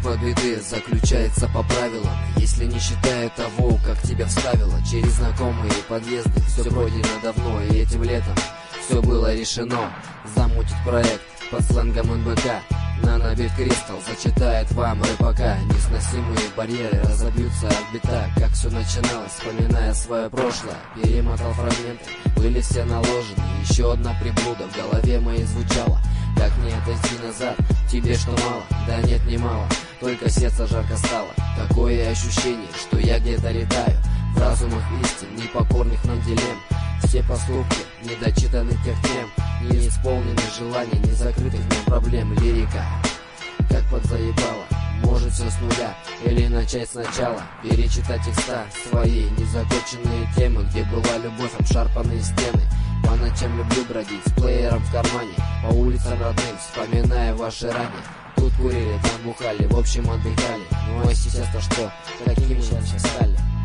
Свойство беды заключается по правилам, если не считая того, как тебя вставило. Через знакомые подъезды все пройдено давно, и этим летом все было решено. Замутить проект под сленгом НБК. Нанобит Кристалл зачитает вам рэпака. Несносимые барьеры разобьются от бита. Как все начиналось, вспоминая свое прошлое. Перемотал фрагменты, были все наложены. Еще одна приблуда в голове моей звучала. Как не отойти назад, тебе что мало? Да нет, не мало, только сердце жарко стало. Такое ощущение, что я где-то летаю в разумах истин, непокорных нам дилемм. Все поступки недочитаны тех тем, не исполнены желаний, не закрытых нам проблем. Лирика, как подзаебала, может все с нуля или начать сначала. Перечитать текста свои незаконченные темы, где была любовь, обшарпанные стены. По ночам люблю бродить с плеером в кармане, по улицам родным, вспоминая ваши раны. Тут курили, там бухали, в общем отдыхали. Ну а сейчас-то что? Какими мы сейчас стали?